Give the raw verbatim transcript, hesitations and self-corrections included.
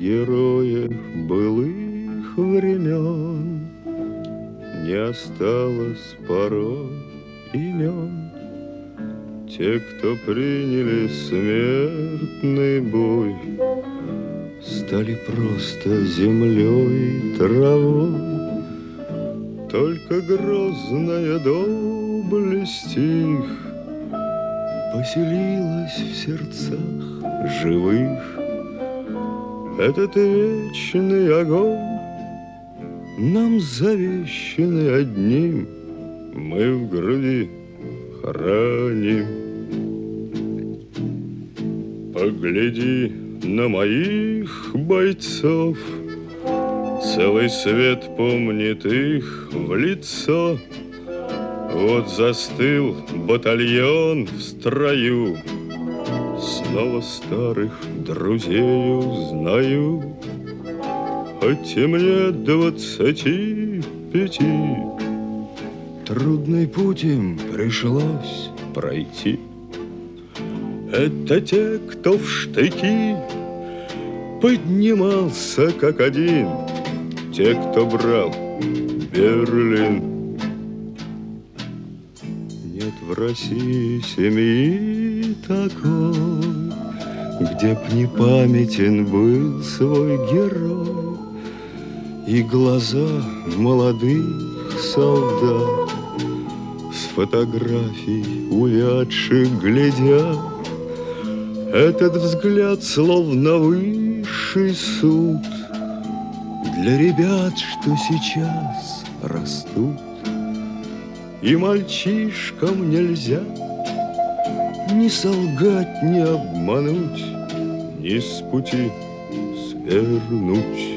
героев былых времен не осталось порой имен. Те, кто приняли смертный бой, стали просто землей и травой. Только грозная доблесть их поселилась в сердцах живых. Этот вечный огонь нам завещанный одним мы в груди храним. Погляди на моих бойцов, целый свет помнит их в лицо. Вот застыл батальон в строю, снова старых друзей узнаю. Хоть и мне двадцати пяти, трудный путь им пришлось пройти. Это те, кто в штыки поднимался как один, те, кто брал Берлин. Нет в России семьи такой, где б не памятен был свой герой. И глаза молодых солдат с фотографий увядших глядят. Этот взгляд словно высший суд для ребят, что сейчас растут. И мальчишкам нельзя ни солгать, ни обмануть, ни с пути свернуть.